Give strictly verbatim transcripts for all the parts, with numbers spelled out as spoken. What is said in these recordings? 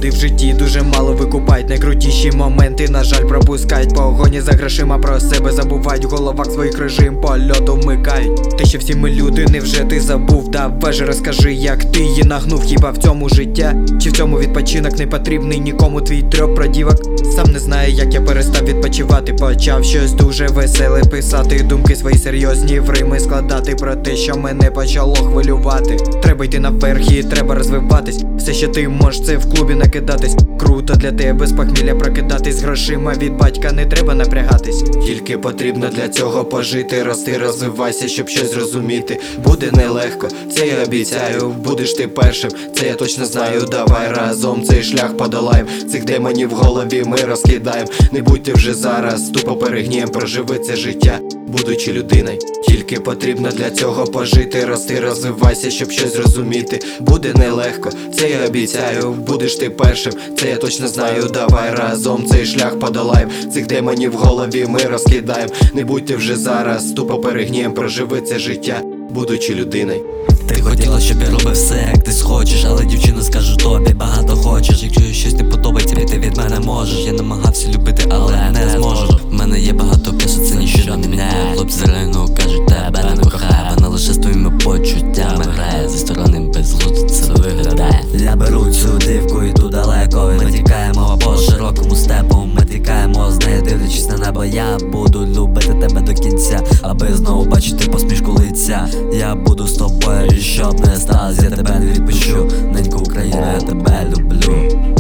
Люди в житті дуже мало викупають, найкрутіші моменти, на жаль, пропускають. Погоні за грошима про себе забувають, в головах своїх режим польоту вмикають. Те, що всі ми люди, невже ти забув? Давай же розкажи, як ти її нагнув. Хіба в цьому життя? Чи в цьому відпочинок не потрібний нікому твій трьох про дівок? Сам не знаю, як я перестав відпочивати. Почав щось дуже веселе писати, думки свої серйозні в рими складати, про те, що мене почало хвилювати. Треба йти наверх і треба розвиватись. Все, що ти можеш, це в клубі накидатись. Круто для тебе з похмілля прокидатись. Грошима від батька не треба напрягатись. Тільки потрібно для цього пожити, рости, розвивайся, щоб щось зрозуміти. Буде нелегко, це я обіцяю. Будеш ти першим, це я точно знаю. Давай разом цей шлях подолаєм. Цих демонів в голові ми розкидаєм. Не будь ти вже зараз, тупо перегнієм. Проживи це життя, будучи людиною. Тільки потрібно для цього пожити, рости, розвивайся, щоб щось зрозуміти. Буде нелегко, це я обіцяю. Будеш ти першим, це я точно знаю. Давай разом цей шлях подолаєм. Цих демонів в голові ми розкидаєм. Не будь ти вже зараз, тупо перегнієм. Проживи це життя, будучи людиною. Ти хотіла, щоб я робив все, як ти схочеш, але дівчина скажу тобі, багато хочеш. Якщо щось не подобається, ти від мене можеш. Я намагався любити, але не зможу. В мене є багато кешу, це нічого не міняє. Хлопці реально кажуть, тебе не кохає. Вона лише з твоїми почуттями грає. Зі сторони безглуздо це виглядає. Я беру цю дівку, йду далеко. Ми тікаємо по широкому степу. Ми тікаємо з нею, дивлячись на небо. Я буду любити тебе до кінця, аби знову бачити посмішку лиця. Я буду з тобою, щоб не сталося, я тебе не відпущу. Ненька Україна, я тебе люблю.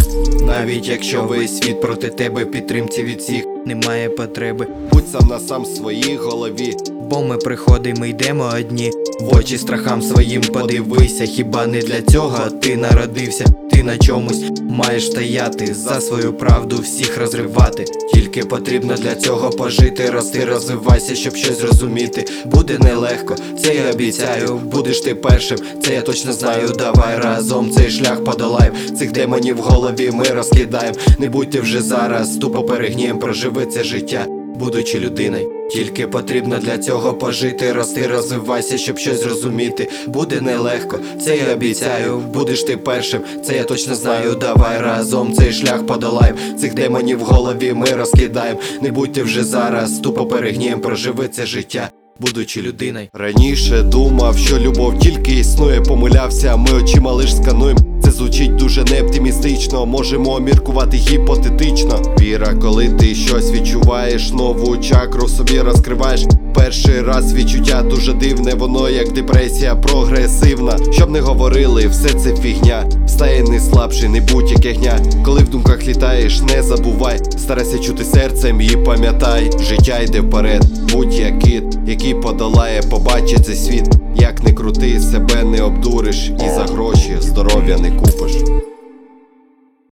Навіть якщо весь світ проти тебе, підтримці від всіх немає потреби. Будь сам на сам в своїй голові, бо ми приходимо, йдемо одні. В очі страхам своїм подивися. Хіба не для цього ти народився? Ти на чомусь маєш стояти, за свою правду всіх розривати. Тільки потрібно для цього пожити, рости, розвивайся, щоб щось зрозуміти. Буде нелегко, це я обіцяю. Будеш ти першим, це я точно знаю. Давай разом цей шлях подолаєм. Цих демонів в голові ми розкидаєм. Не будь ти вже зараз, тупо перегнієм. Проживи це життя, будучи людиною. Тільки потрібно для цього пожити, рости, розвивайся, щоб щось зрозуміти. Буде нелегко, це я обіцяю. Будеш ти першим, це я точно знаю. Давай разом цей шлях подолаєм. Цих демонів в голові ми розкидаєм. Не будь ти вже зараз, тупо перегнієм. Проживи це життя, будучи людиною. раніше думав, що любов тільки існує. Помилявся, ми очима лиш скануєм. Це звучить дуже неоптимістично, можемо міркувати гіпотетично. Віра, коли ти щось відчуваєш, нову чакру в собі розкриваєш. Перший раз відчуття дуже дивне, воно як депресія прогресивна. Щоб не говорили, все це фігня. Встає не слабший, не будь як ягня. Коли в думках літаєш, не забувай. Старайся чути серцем і пам'ятай, життя йде вперед, будь як кит, який подолає, побачить цей світ. Як не крути, себе не обдуриш, і за гроші здоров'я не купиш.